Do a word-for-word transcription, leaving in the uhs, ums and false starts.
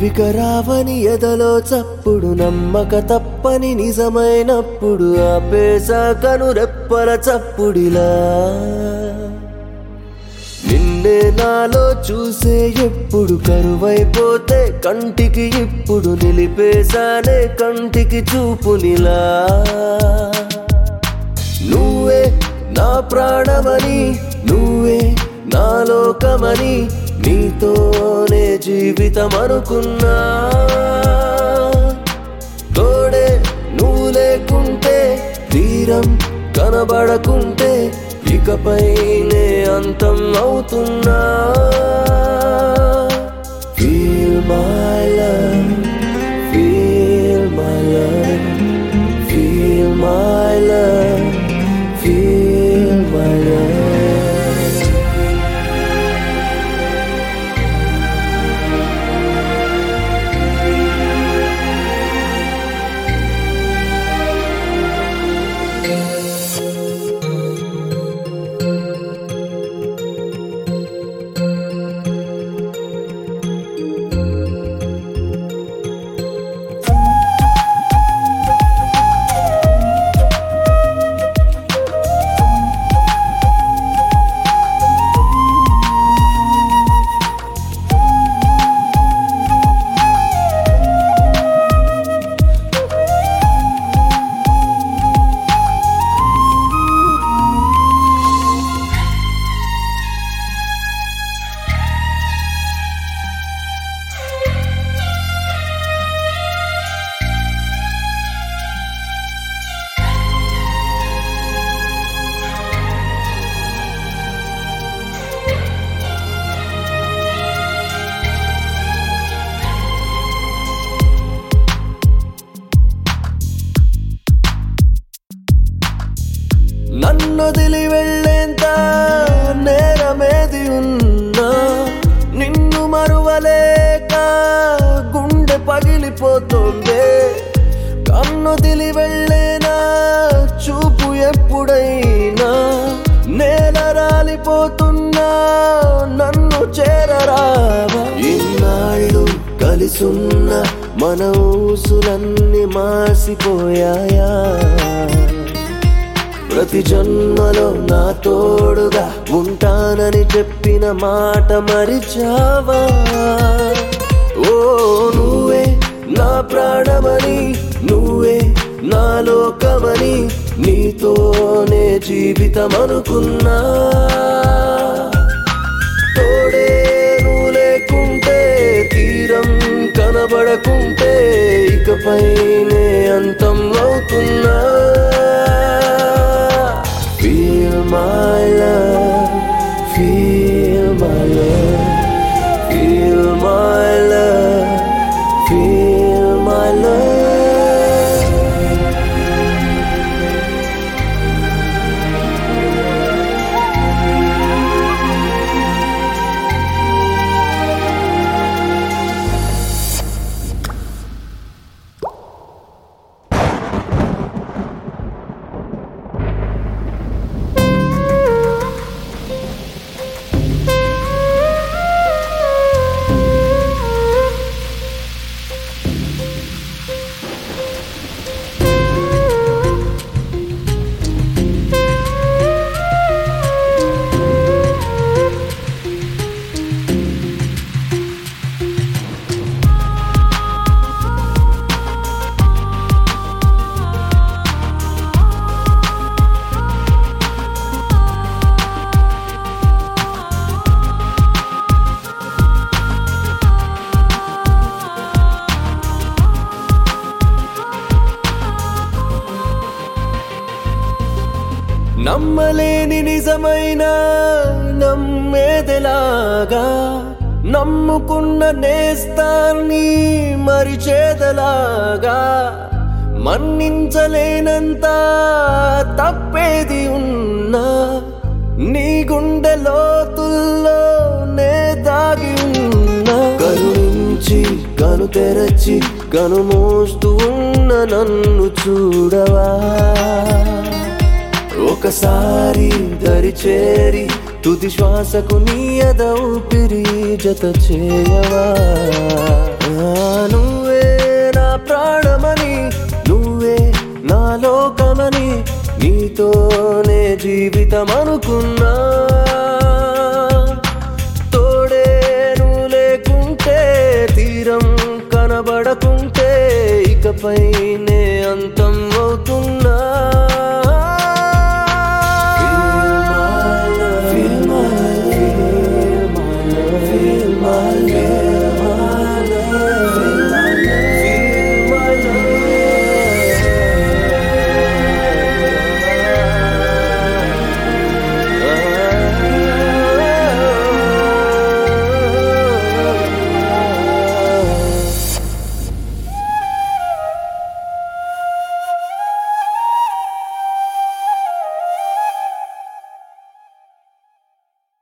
వికరావని ఎదలో చప్పుడు నమ్మక తప్పని నిజమైనప్పుడు ఆపేసా కనురెప్పల చప్పుడిలా నిన్నే నాలో చూసే ఎప్పుడు కరువైపోతే కంటికి ఇప్పుడు నిలిపేశానే కంటికి చూపునిలా నువ్వే నా ప్రాణమని నువ్వే నా లోకమని నీతోనే జీవితం అనుకున్నా తోడే నువ్వు లేకుంటే తీరం కనబడకుంటే ఇకపైనే అంతం అవుతున్నా Feel my love, feel my love, feel my love, feel my love. నన్నొదిలి వెళ్ళేంత నేరమేది ఉన్నా నిన్ను మరువలేక గుండె పగిలిపోతోందే కన్నొదిలి వెళ్ళేనా చూపు ఎప్పుడైనా నేల రాలిపోతున్నా నన్ను చేరరావా ఇన్నాళ్ళు కలిసున్న మన ఊసులన్నీ మాసిపోయాయా ప్రతి జన్మలో నా తోడుగా ఉంటానని చెప్పిన మాట మరిచావా ఓ నువ్వే నా ప్రాణమని నువ్వే నా లోకమని నీతోనే జీవితం అనుకున్నా తోడే నువ్వు లేకుంటే తీరం కనబడకుంటే ఇకపైనే అంతం అవుతున్నా Feel my love, feel my love, feel my love, feel my love. నమ్మలేని నిజమైన నమ్మేదెలాగా నమ్ముకున్న నేస్తాన్ని మరిచేదలాగా మన్నించలేనంత తప్పేది ఉన్నా నీ గుండె లోతుల్లో నే దాగి ఉన్నా కరుణించి కను తెరచి కను మోస్తూ ఉన్న నన్ను చూడవా ఒకసారి దరి చేరి తుది శ్వాసకు నీ ఎద ఊపిరి జత చేయవా నువ్వే నా ప్రాణమని నువ్వే నా లోకమని నీతోనే జీవితం అనుకున్నా